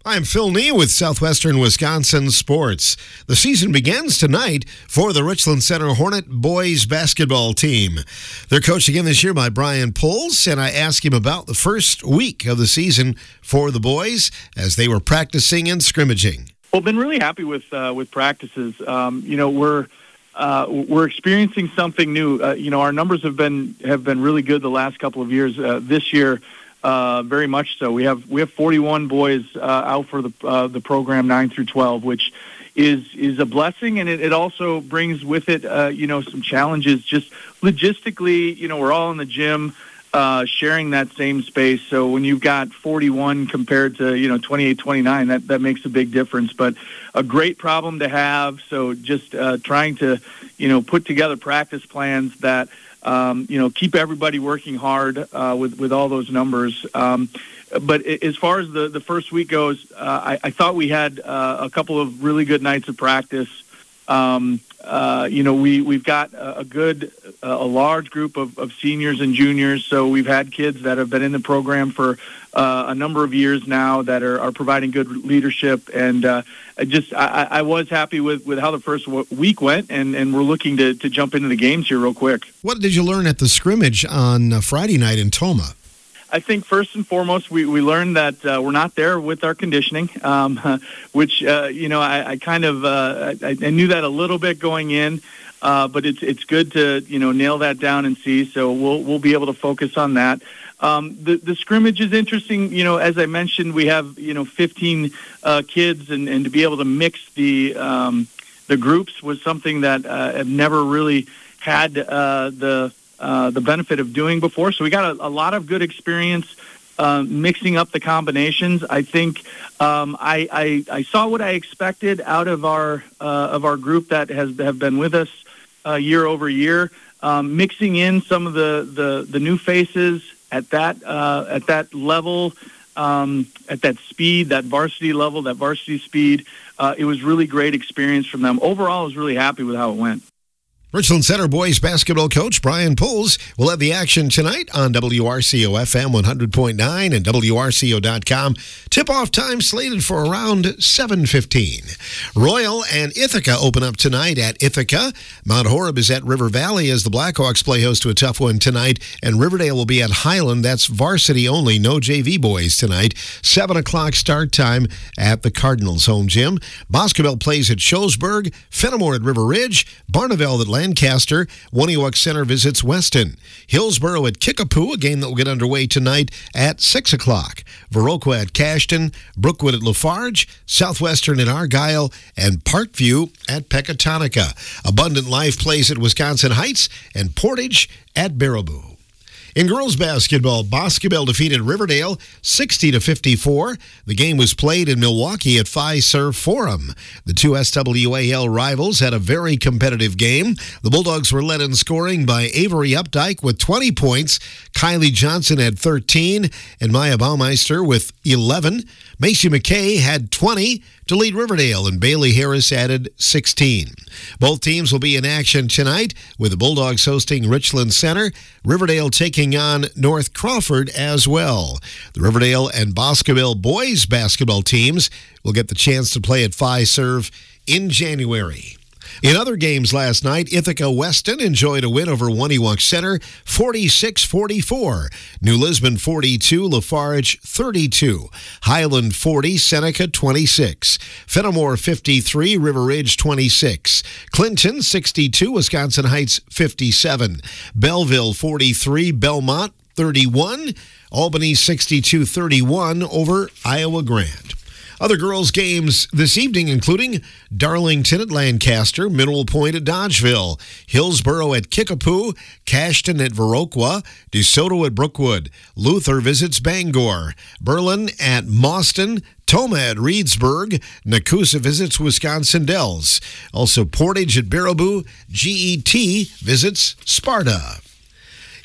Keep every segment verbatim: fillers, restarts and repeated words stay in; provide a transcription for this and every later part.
I'm Phil Nee with Southwestern Wisconsin Sports. The season begins tonight for the Richland Center Hornet boys basketball team. They're coached again this year by Brian Pulls, and I asked him about the first week of the season for the boys as they were practicing and scrimmaging. Well, been really happy with uh, with practices. Um, you know, we're uh, we're experiencing something new. Uh, you know, our numbers have been have been really good the last couple of years. Uh, this year. Uh, very much so. We have we have forty-one boys uh, out for the uh, the program nine through twelve, which is is a blessing, and it, it also brings with it uh, you know some challenges. Just logistically, you know, we're all in the gym, uh, sharing that same space. So when you've got forty-one compared to you know twenty-eight, twenty-nine, that that makes a big difference. But a great problem to have. So just uh, trying to you know put together practice plans that. Um, you know, keep everybody working hard uh, with with all those numbers. Um, but as far as the, the first week goes, uh, I, I thought we had uh, a couple of really good nights of practice. Um, uh, you know, we we've got a, a good, a large group of, of seniors and juniors. So we've had kids that have been in the program for uh, a number of years now that are, are providing good leadership. And uh, I just I, I was happy with, with how the first week went, and, and we're looking to, to jump into the games here real quick. What did you learn at the scrimmage on uh, Friday night in Tomah? I think first and foremost, we, we learned that uh, we're not there with our conditioning, um, which, uh, you know, I, I kind of uh, I, I knew that a little bit going in, uh, but it's it's good to, you know, nail that down and see. So we'll we'll be able to focus on that. Um, the, the scrimmage is interesting. You know, as I mentioned, we have, you know, fifteen uh, kids, and, and to be able to mix the um, the groups was something that uh, I've never really had uh, the Uh, the benefit of doing before. So we got a, a lot of good experience uh, mixing up the combinations. I think um, I, I, I saw what I expected out of our uh, of our group that has have been with us uh, year over year. Um, mixing in some of the, the, the new faces at that uh, at that level, um, at that speed, that varsity level, that varsity speed. Uh, it was really great experience from them. Overall, I was really happy with how it went. Richland Center boys basketball coach Brian Pulls will have the action tonight on W R C O F M one hundred point nine and W R C O dot com. Tip-off time slated for around seven fifteen. Royal and Ithaca open up tonight at Ithaca. Mount Horeb is at River Valley as the Blackhawks play host to a tough one tonight. And Riverdale will be at Highland. That's varsity only, no J V boys tonight. seven o'clock start time at the Cardinals home gym. Boscobel plays at Sholsburg. Fenimore at River Ridge. Barneveld at Lancaster. Waniwak Center visits Weston. Hillsboro at Kickapoo, a game that will get underway tonight at six o'clock. Viroqua at Cashton. Brookwood at Lafarge. Southwestern at Argyle. And Parkview at Pecatonica. Abundant Life plays at Wisconsin Heights. And Portage at Baraboo. In girls basketball, Boscobel defeated Riverdale sixty to fifty-four. The game was played in Milwaukee at Fiserv Forum. The two S W A L rivals had a very competitive game. The Bulldogs were led in scoring by Avery Updike with twenty points. Kylie Johnson had thirteen, and Maya Baumeister with eleven. Macy McKay had twenty to lead Riverdale, and Bailey Harris added sixteen. Both teams will be in action tonight, with the Bulldogs hosting Richland Center, Riverdale taking on North Crawford as well. The Riverdale and Boscobel boys basketball teams will get the chance to play at Fiserv in January. In other games last night, Ithaca Weston enjoyed a win over Waniwak Center, forty-six forty-four. New Lisbon forty-two, Lafarge thirty-two. Highland forty, Seneca twenty-six. Fenimore fifty-three, River Ridge twenty-six. Clinton sixty-two, Wisconsin Heights fifty-seven. Belleville forty-three, Belmont thirty-one. Albany sixty-two thirty-one over Iowa Grande. Other girls' games this evening, including Darlington at Lancaster, Mineral Point at Dodgeville, Hillsboro at Kickapoo, Cashton at Viroqua, DeSoto at Brookwood, Luther visits Bangor, Berlin at Mauston, Tomah at Reedsburg, Nakusa visits Wisconsin Dells. Also Portage at Baraboo, G E T visits Sparta.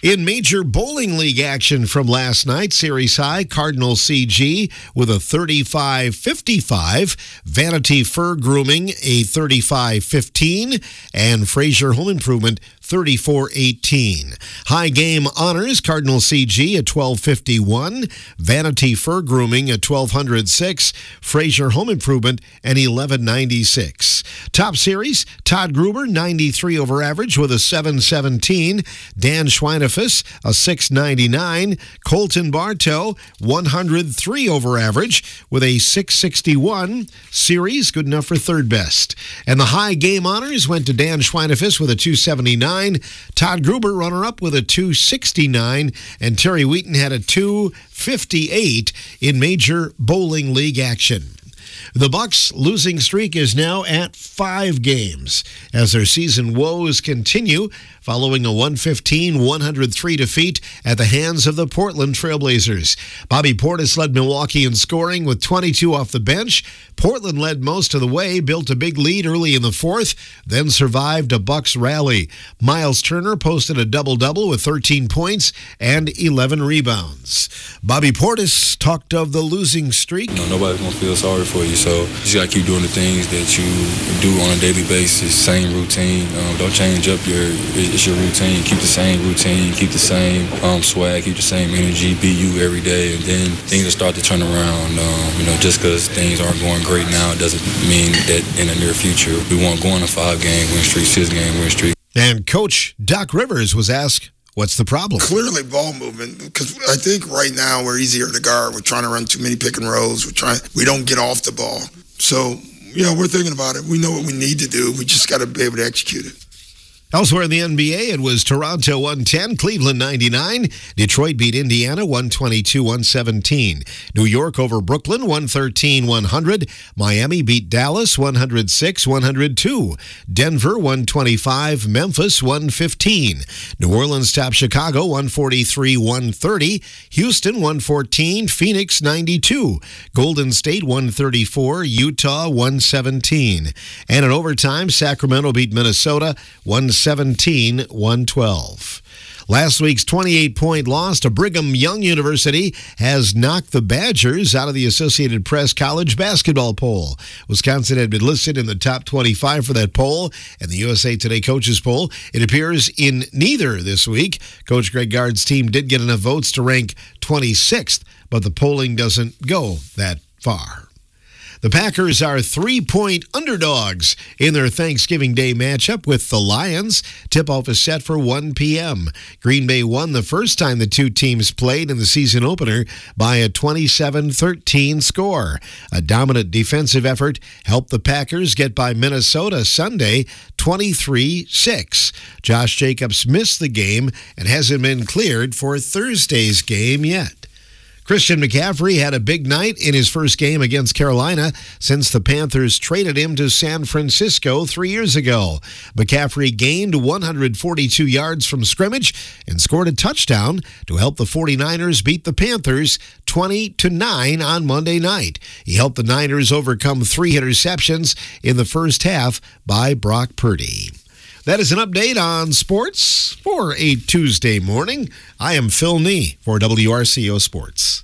In Major Bowling League action from last night, Series High, Cardinal C G with a thirty-five fifty-five, Vanity Fur Grooming a thirty-five fifteen, and Fraser Home Improvement thirty-four eighteen. High Game Honors, Cardinal C G at twelve fifty-one, Vanity Fur Grooming at twelve oh six, Fraser Home Improvement at eleven ninety-six. Top Series, Todd Gruber ninety-three over average with a seven seventeen, Dan Schweinefus a six ninety-nine, Colton Bartow one hundred three over average with a six sixty-one. Series good enough for third best. And the High Game Honors went to Dan Schweinefus with a two seventy-nine, Todd Gruber runner-up with a two sixty-nine, and Terry Wheaton had a two fifty-eight in Major Bowling League action. The Bucks' losing streak is now at five games as their season woes continue following a one fifteen one oh three defeat at the hands of the Portland Trailblazers. Bobby Portis led Milwaukee in scoring with twenty-two off the bench. Portland led most of the way, built a big lead early in the fourth, then survived a Bucks rally. Miles Turner posted a double-double with thirteen points and eleven rebounds. Bobby Portis talked of the losing streak. You know, nobody's going to feel sorry for you, so you just got to keep doing the things that you do on a daily basis, same routine. Um, don't change up your it's your routine. Keep the same routine, keep the same um, swag, keep the same energy, be you every day, and then things will start to turn around. Um, you know, just because things aren't going great now, it doesn't mean that in the near future we won't go on a five-game win streak, six-game win streak. And Coach Doc Rivers was asked, what's the problem? Clearly ball movement, because I think right now we're easier to guard. We're trying to run too many pick and rolls. We're trying, we don't get off the ball. So, you know, we're thinking about it. We know what we need to do. We just got to be able to execute it. Elsewhere in the N B A, it was Toronto one ten, Cleveland ninety-nine. Detroit beat Indiana one twenty-two one seventeen. New York over Brooklyn one thirteen one hundred. Miami beat Dallas one oh six one oh two. Denver one twenty-five, Memphis one fifteen. New Orleans topped Chicago one forty-three one thirty. Houston one fourteen, Phoenix ninety-two. Golden State one thirty-four, Utah one seventeen. And in overtime, Sacramento beat Minnesota one seventeen one twelve. Last week's twenty-eight point loss to Brigham Young University has knocked the Badgers out of the Associated Press College basketball poll. Wisconsin had been listed in the top twenty-five for that poll, and the U S A Today coaches poll. It appears in neither this week. Coach Greg Gard's team did get enough votes to rank twenty-sixth, but the polling doesn't go that far. The Packers are three-point underdogs in their Thanksgiving Day matchup with the Lions. Tip-off is set for one p.m. Green Bay won the first time the two teams played in the season opener by a twenty-seven thirteen score. A dominant defensive effort helped the Packers get by Minnesota Sunday twenty-three six. Josh Jacobs missed the game and hasn't been cleared for Thursday's game yet. Christian McCaffrey had a big night in his first game against Carolina since the Panthers traded him to San Francisco three years ago. McCaffrey gained one hundred forty-two yards from scrimmage and scored a touchdown to help the 49ers beat the Panthers twenty to nine on Monday night. He helped the Niners overcome three interceptions in the first half by Brock Purdy. That is an update on sports for a Tuesday morning. I am Phil Nee for W R C O Sports.